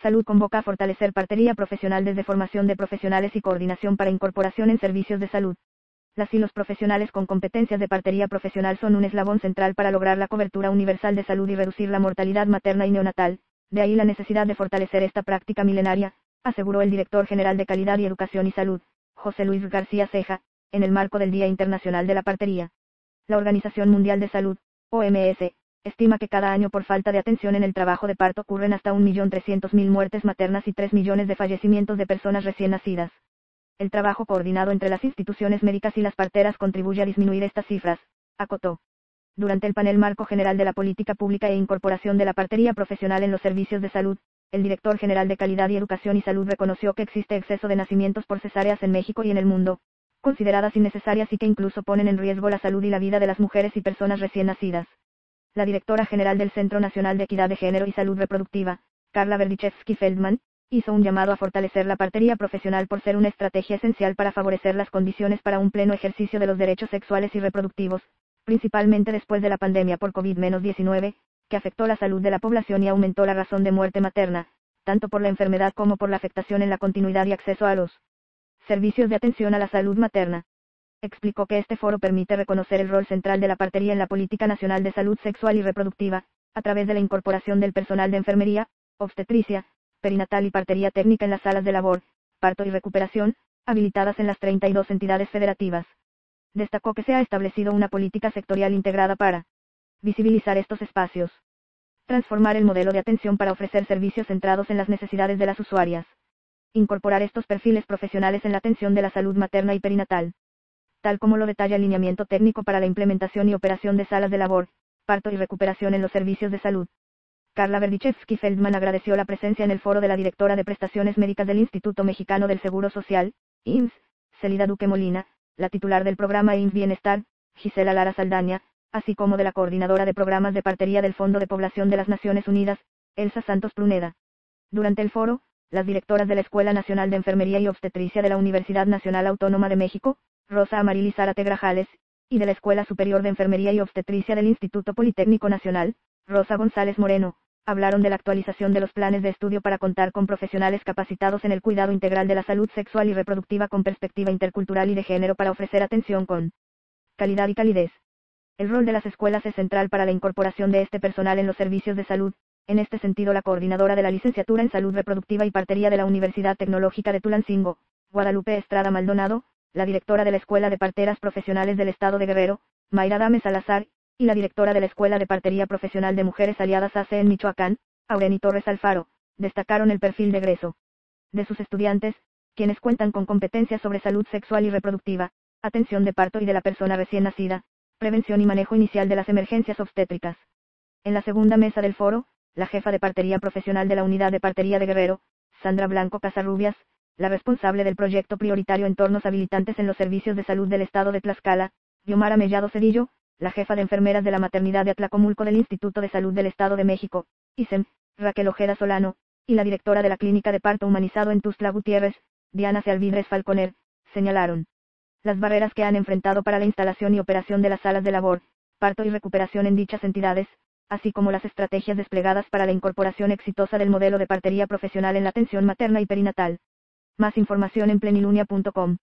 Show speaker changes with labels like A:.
A: Salud convoca a fortalecer partería profesional desde formación de profesionales y coordinación para incorporación en servicios de salud. Las y los profesionales con competencias de partería profesional son un eslabón central para lograr la cobertura universal de salud y reducir la mortalidad materna y neonatal. De ahí la necesidad de fortalecer esta práctica milenaria, aseguró el director general de Calidad y Educación y Salud, José Luis García Ceja, en el marco del Día Internacional de la Partería. La Organización Mundial de Salud, OMS, estima que cada año por falta de atención en el trabajo de parto ocurren hasta 1.300.000 muertes maternas y 3 millones de fallecimientos de personas recién nacidas. El trabajo coordinado entre las instituciones médicas y las parteras contribuye a disminuir estas cifras, acotó. Durante el panel Marco General de la Política Pública e Incorporación de la Partería Profesional en los Servicios de Salud, el director general de Calidad y Educación y Salud reconoció que existe exceso de nacimientos por cesáreas en México y en el mundo, consideradas innecesarias y que incluso ponen en riesgo la salud y la vida de las mujeres y personas recién nacidas. La directora general del Centro Nacional de Equidad de Género y Salud Reproductiva, Carla Berdichevsky-Feldman, hizo un llamado a fortalecer la partería profesional por ser una estrategia esencial para favorecer las condiciones para un pleno ejercicio de los derechos sexuales y reproductivos, principalmente después de la pandemia por COVID-19, que afectó la salud de la población y aumentó la razón de muerte materna, tanto por la enfermedad como por la afectación en la continuidad y acceso a los servicios de atención a la salud materna. Explicó que este foro permite reconocer el rol central de la partería en la Política Nacional de Salud Sexual y Reproductiva, a través de la incorporación del personal de enfermería, obstetricia, perinatal y partería técnica en las salas de labor, parto y recuperación, habilitadas en las 32 entidades federativas. Destacó que se ha establecido una política sectorial integrada para visibilizar estos espacios, transformar el modelo de atención para ofrecer servicios centrados en las necesidades de las usuarias, incorporar estos perfiles profesionales en la atención de la salud materna y perinatal, tal como lo detalla el lineamiento técnico para la implementación y operación de salas de labor, parto y recuperación en los servicios de salud. Carla Berdichevsky-Feldman agradeció la presencia en el foro de la directora de Prestaciones Médicas del Instituto Mexicano del Seguro Social, IMSS, Celida Duque Molina, la titular del programa IMSS Bienestar, Gisela Lara Saldaña, así como de la coordinadora de programas de partería del Fondo de Población de las Naciones Unidas, Elsa Santos Pruneda. Durante el foro, las directoras de la Escuela Nacional de Enfermería y Obstetricia de la Universidad Nacional Autónoma de México, Rosa Amaril Zárate Grajales, y de la Escuela Superior de Enfermería y Obstetricia del Instituto Politécnico Nacional, Rosa González Moreno, hablaron de la actualización de los planes de estudio para contar con profesionales capacitados en el cuidado integral de la salud sexual y reproductiva con perspectiva intercultural y de género para ofrecer atención con calidad y calidez. El rol de las escuelas es central para la incorporación de este personal en los servicios de salud. En este sentido, la coordinadora de la licenciatura en Salud Reproductiva y Partería de la Universidad Tecnológica de Tulancingo, Guadalupe Estrada Maldonado, la directora de la Escuela de Parteras Profesionales del Estado de Guerrero, Mayra Dame Salazar, y la directora de la Escuela de Partería Profesional de Mujeres Aliadas AC en Michoacán, Aureni Torres Alfaro, destacaron el perfil de egreso de sus estudiantes, quienes cuentan con competencias sobre salud sexual y reproductiva, atención de parto y de la persona recién nacida, prevención y manejo inicial de las emergencias obstétricas. En la segunda mesa del foro, la jefa de partería profesional de la Unidad de Partería de Guerrero, Sandra Blanco Casarrubias, la responsable del proyecto prioritario Entornos Habilitantes en los Servicios de Salud del Estado de Tlaxcala, Yomara Mellado Cedillo, la jefa de enfermeras de la maternidad de Atlacomulco del Instituto de Salud del Estado de México, ISEM, Raquel Ojeda Solano, y la directora de la Clínica de Parto Humanizado en Tuxtla Gutiérrez, Diana Cealvidres Falconer, señalaron las barreras que han enfrentado para la instalación y operación de las salas de labor, parto y recuperación en dichas entidades, así como las estrategias desplegadas para la incorporación exitosa del modelo de partería profesional en la atención materna y perinatal. Más información en plenilunia.com.